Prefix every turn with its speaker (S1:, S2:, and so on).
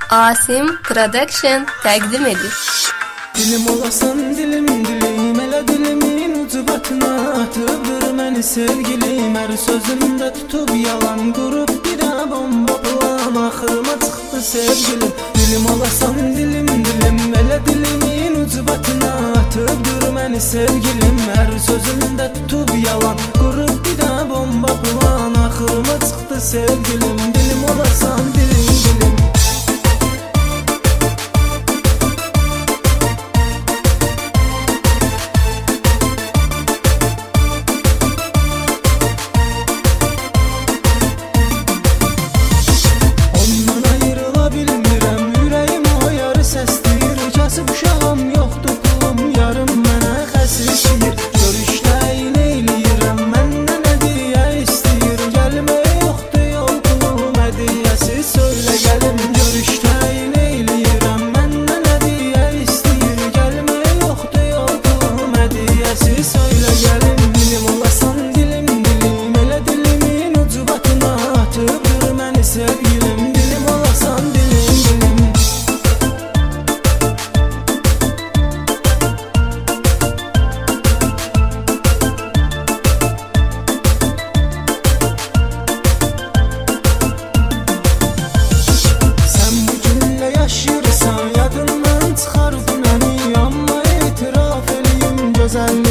S1: Asim Production təqdim edir.
S2: Dilim olasan dilim dilim, elə dilimin ucubatına atıbdır məni sevgilim. Hər sözümdə tutub yalan qurub birə bomba plan, axırıma çıxdı sevgilim. Dilim olasan dilim dilim, elə dilimin ucubatına atıbdır məni sevgilim. Hər sözümdə tutub yalan qurub birə bomba plan, axırıma çıxdı sevgilim. Dilim olasan dilim dilim. Kasıb uşağım yoxdur pulum, yarım mənə xəsir. Görüşdə neyləyirəm, məndən hədiyyə istəyir. Gəlməyə yoxdur yol pulum, hədiyyəsi söylə gəlim. Görüşdə neyləyirəm, məndən hədiyyə istəyir. Gəlməyə yoxdur yol pulum, hədiyyəsi söylə gəlim. Dilim olasan dilim dilim, elə dilimin ucubatına atıbdır məni sevgilim. Dilim olasan dilim dilim. Yaşayırsan yadından çıxar dünəni, amma etiraf eləyim gözəl